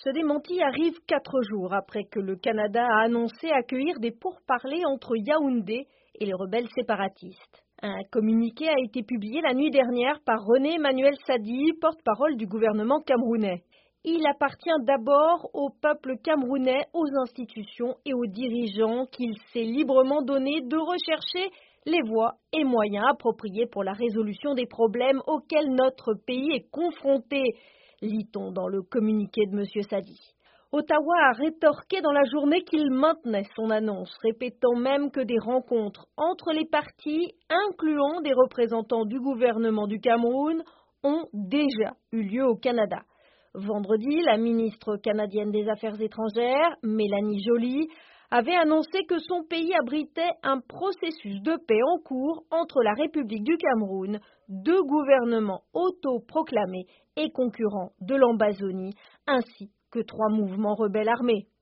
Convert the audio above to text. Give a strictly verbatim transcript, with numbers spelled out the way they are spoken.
Ce démenti arrive quatre jours après que le Canada a annoncé accueillir des pourparlers entre Yaoundé et les rebelles séparatistes. Un communiqué a été publié la nuit dernière par René Emmanuel Sadi, porte-parole du gouvernement camerounais. Il appartient d'abord au peuple camerounais, aux institutions et aux dirigeants qu'il s'est librement donné de rechercher les voies et moyens appropriés pour la résolution des problèmes auxquels notre pays est confronté, lit-on dans le communiqué de M. Sadi. Ottawa a rétorqué dans la journée qu'il maintenait son annonce, répétant même que des rencontres entre les partis, incluant des représentants du gouvernement du Cameroun, ont déjà eu lieu au Canada. Vendredi, la ministre canadienne des Affaires étrangères, Mélanie Joly, avait annoncé que son pays abritait un processus de paix en cours entre la République du Cameroun, deux gouvernements autoproclamés et concurrents de l'Ambazonie, ainsi que trois mouvements rebelles armés.